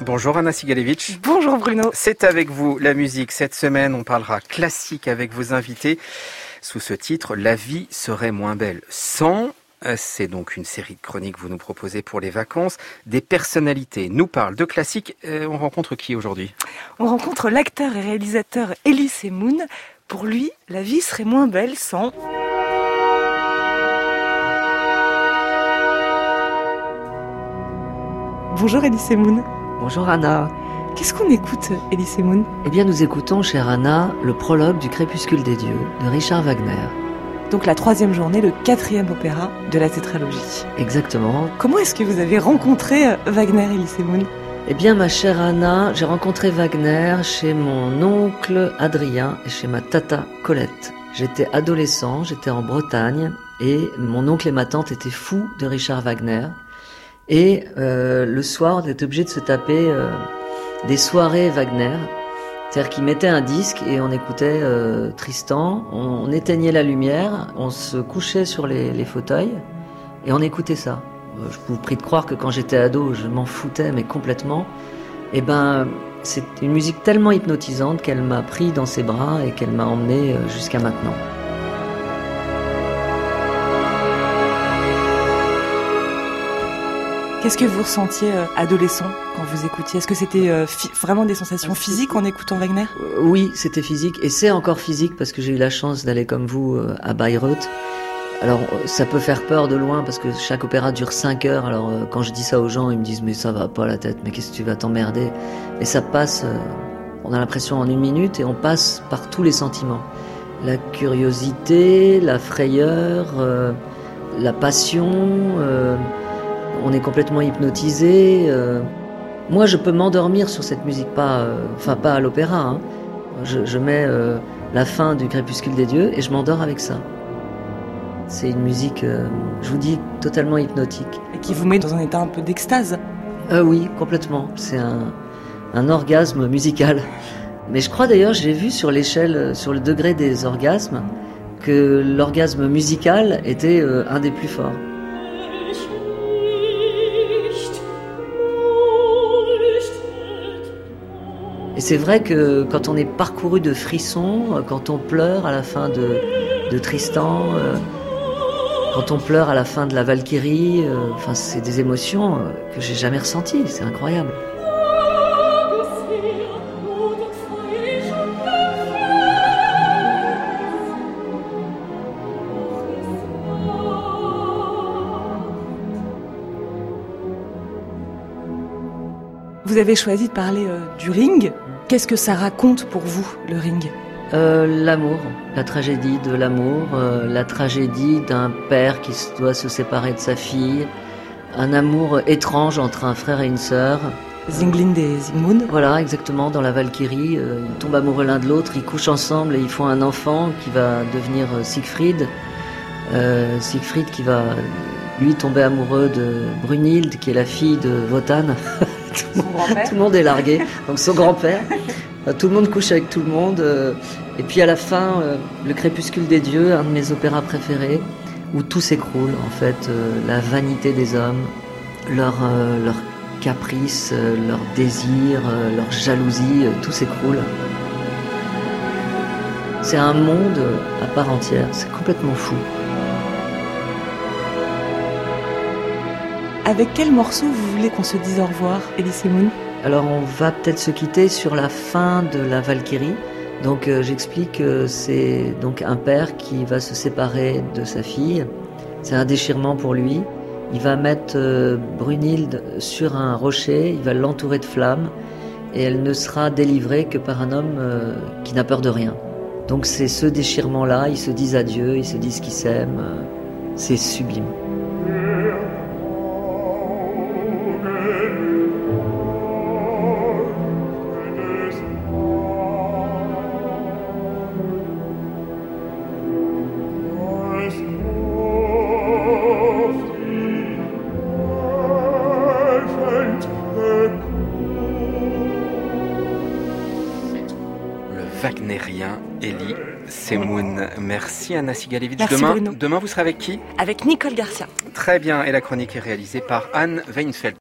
Bonjour Anna Sigalevitch. Bonjour Bruno. C'est avec vous la musique. Cette semaine, on parlera classique avec vos invités sous ce titre « La vie serait moins belle sans ». C'est donc une série de chroniques que vous nous proposez pour les vacances. Des personnalités nous parlent de classique. On rencontre qui aujourd'hui ? On rencontre l'acteur et réalisateur Elie Semoun. Pour lui, la vie serait moins belle sans... Bonjour Elie Semoun. Bonjour Anna. Qu'est-ce qu'on écoute, Elie Semoun ? Eh bien, nous écoutons, chère Anna, le prologue du Crépuscule des dieux de Richard Wagner. Donc la 3e journée, le 4e opéra de la tétralogie. Exactement. Comment est-ce que vous avez rencontré Wagner, Elie Semoun ? Eh bien, ma chère Anna, j'ai rencontré Wagner chez mon oncle Adrien et chez ma tata Colette. J'étais adolescent, j'étais en Bretagne et mon oncle et ma tante étaient fous de Richard Wagner. Et le soir, on était obligé de se taper des soirées Wagner. C'est-à-dire qu'ils mettaient un disque et on écoutait Tristan, on éteignait la lumière, on se couchait sur les fauteuils et on écoutait ça. Je vous prie de croire que quand j'étais ado, je m'en foutais, mais complètement. Et ben, c'est une musique tellement hypnotisante qu'elle m'a pris dans ses bras et qu'elle m'a emmené jusqu'à maintenant. Qu'est-ce que vous ressentiez adolescent quand vous écoutiez ? Est-ce que c'était vraiment des sensations physiques en écoutant Wagner ? Oui, c'était physique et c'est encore physique parce que j'ai eu la chance d'aller comme vous à Bayreuth. Alors ça peut faire peur de loin parce que chaque opéra dure 5 heures. Alors quand je dis ça aux gens, ils me disent mais ça va pas la tête, mais qu'est-ce que tu vas t'emmerder ? Et ça passe, on a l'impression en 1 minute et on passe par tous les sentiments. La curiosité, la frayeur, la passion... on est complètement hypnotisé. Moi, je peux m'endormir sur cette musique, pas à l'opéra. Hein. Je mets la fin du Crépuscule des dieux et je m'endors avec ça. C'est une musique, je vous dis, totalement hypnotique. Et qui vous met dans un état un peu d'extase. Oui, complètement. C'est un orgasme musical. Mais je crois d'ailleurs, j'ai vu sur l'échelle, sur le degré des orgasmes, que l'orgasme musical était un des plus forts. Et c'est vrai que quand on est parcouru de frissons, quand on pleure à la fin de Tristan, quand on pleure à la fin de la Valkyrie, c'est des émotions que j'ai jamais ressenties, c'est incroyable. Vous avez choisi de parler du Ring. Qu'est-ce que ça raconte pour vous, le Ring ? L'amour, la tragédie de l'amour, la tragédie d'un père qui doit se séparer de sa fille, un amour étrange entre un frère et une sœur. Singlind et Sigmund. Voilà, exactement, dans la Valkyrie, ils tombent amoureux l'un de l'autre, ils couchent ensemble et ils font un enfant qui va devenir Siegfried. Siegfried qui va, lui, tomber amoureux de Brunhilde, qui est la fille de Wotan. Tout le monde est largué, donc son grand-père. Tout le monde couche avec tout le monde. Et puis à la fin, le Crépuscule des dieux, un de mes opéras préférés, où tout s'écroule, en fait. La vanité des hommes, leur caprice, leur désir, leur jalousie, tout s'écroule. C'est un monde à part entière, c'est complètement fou. Avec quel morceau vous voulez qu'on se dise au revoir, Elie Semoun ? Alors on va peut-être se quitter sur la fin de la Valkyrie. Donc j'explique que c'est donc un père qui va se séparer de sa fille. C'est un déchirement pour lui. Il va mettre Brunhilde sur un rocher, il va l'entourer de flammes et elle ne sera délivrée que par un homme qui n'a peur de rien. Donc c'est ce déchirement-là, ils se disent adieu, ils se disent qu'ils s'aiment. C'est sublime. Wagnérien, Elie Semoun. Merci Anna Sigalevitch. Merci Demain, vous serez avec qui ? Avec Nicole Garcia. Très bien, et la chronique est réalisée par Anne Weinfeld.